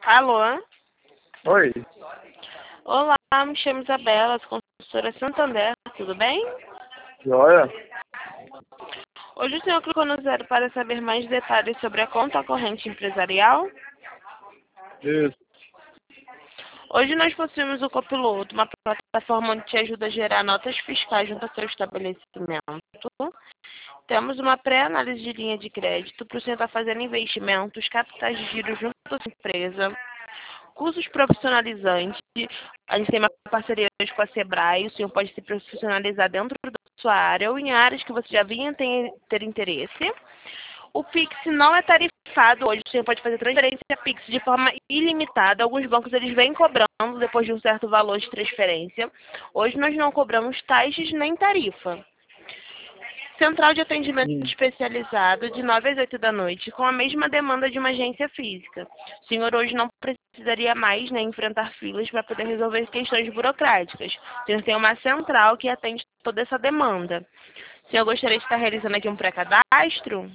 Alô? Oi, Olá, me chamo Isabela, sou consultora Santander, tudo bem? joia? Hoje o senhor clicou no zero para saber mais detalhes sobre a conta corrente empresarial. Isso. Hoje nós possuímos o Copiloto, uma plataforma onde te ajuda a gerar notas fiscais junto ao seu estabelecimento. Temos uma pré-análise de linha de crédito para o senhor estar fazendo investimentos, capitais de giro junto à sua empresa, cursos profissionalizantes. A gente tem uma parceria hoje com a Sebrae, o senhor pode se profissionalizar dentro da sua área ou em áreas que você já vinha ter interesse. O Pix não é tarifado hoje, o senhor pode fazer transferência Pix de forma ilimitada. Alguns bancos eles vêm cobrando depois de um certo valor de transferência. Hoje nós não cobramos taxas nem tarifa. Central de atendimento Hum. especializado de 9 às 8 da noite, com a mesma demanda de uma agência física. O senhor hoje não precisaria mais enfrentar filas para poder resolver questões burocráticas. O senhor tem uma central que atende toda essa demanda. O senhor gostaria de estar realizando aqui um pré-cadastro?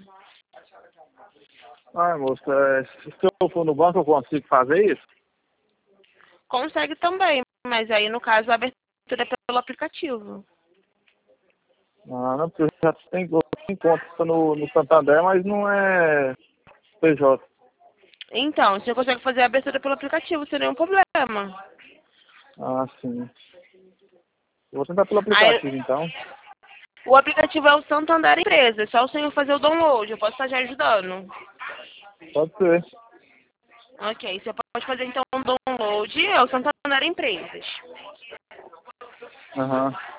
Ai, moça, se eu for no banco eu consigo fazer isso? Consegue também, mas aí no caso a abertura é pelo aplicativo. Ah, não, porque eu já tenho conta no Santander, mas não é PJ. Então, o senhor consegue fazer a abertura pelo aplicativo sem nenhum problema. Ah, sim. Eu vou tentar pelo Aí, aplicativo, então. o aplicativo é o Santander Empresa, é só o senhor fazer o download, eu posso estar já ajudando. Pode ser. Ok, você pode fazer então um download, é o Santander Empresas. Aham.